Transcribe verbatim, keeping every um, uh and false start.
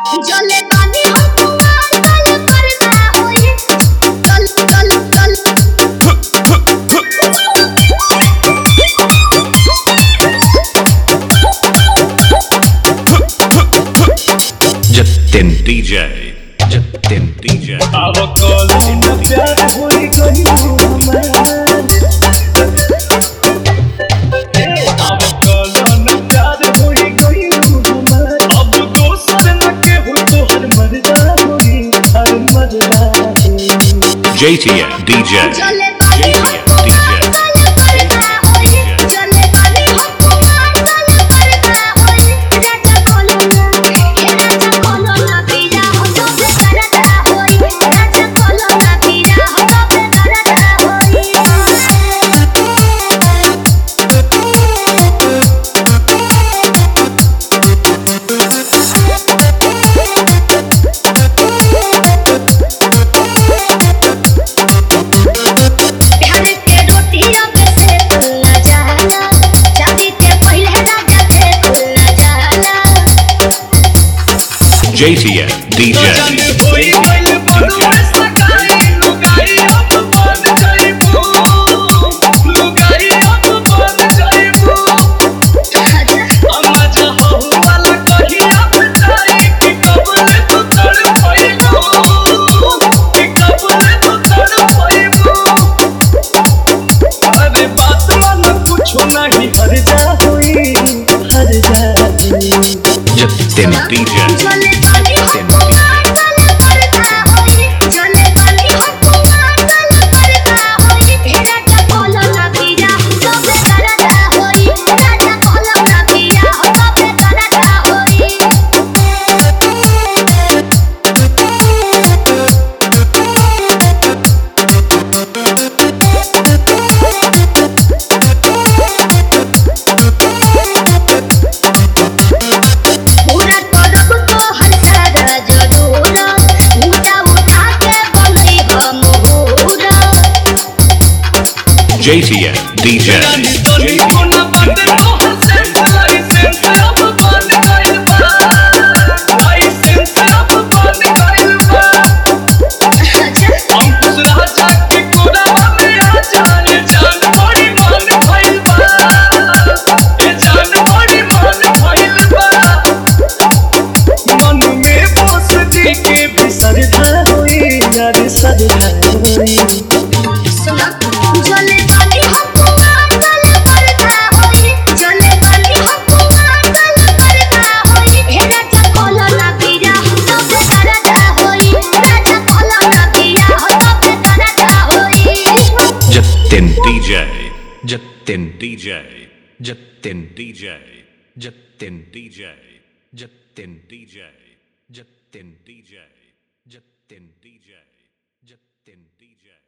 जले पानी हो कुमार तल करता होई तल तल तल जतिन डीजे जतिन डीजे अब कॉलेज में प्यार होई गई हमार अब कॉलेज में प्यार होई गई हमार अब दोसर न के हो तो हर मर्दा होई हर मर्दा J T F D J जले J पानी T हो F D J कुमार तल करता होई जले पानी हो कुमार तल करता होई राजा कोलो ना हे राजा कोलो ना पीरा हो तो करता होई राजा कोलो ना पीरा हो तो करता होई प्यार के रोटियां पे से खुलना जाला शादी के पहले राजा से खुलना जाला J T F D J जाने होई गइल बड़ू सगाई लुगाई अब बन जाइबू लुगाई अब बन जाइबू अम्मा जा हो वाला कही अब जाई कि कबले तू तड़ पाइबू कि कबले तू तड़ पाइबू अरे बात ना कुछ नहीं हर जा होई हर जा होई जतिन डीजे जले पानी हो कुमार तल करता होई जले पानी हो कुमार तल करता होई हे राजा कोलो ना पीरा तो करता होई राजा कोलो ना पीरा हो तो करता होई पूरा करब तो हर सारा जरूरत ऊंचा उठा के बनई हम मुहूरा J T F D J जानी तोरी कोना बाटे तोहर सेंस लाइसेंस अब बन गइल बा लाइसेंस अब बन गइल बा अच्छा अंकुश राजा के कोरावा में आ जाए जान बड़ी मन भइल बा ए जान बड़ी मन भइल बा मन में बस दी के भी श्रद्धा होई यार श्रद्धा होई सुना जले पानी हो कुमार तल करता होई जले पानी हो कुमार तल करता होई हे राजा कोलो ना पीरा तो करता होई राजा कोलो ना पीरा हो तो करता होई Jatin DJ Jatin DJ Jatin DJ Jatin DJ Jatin DJ Jatin DJ Jatin DJ Jatin DJ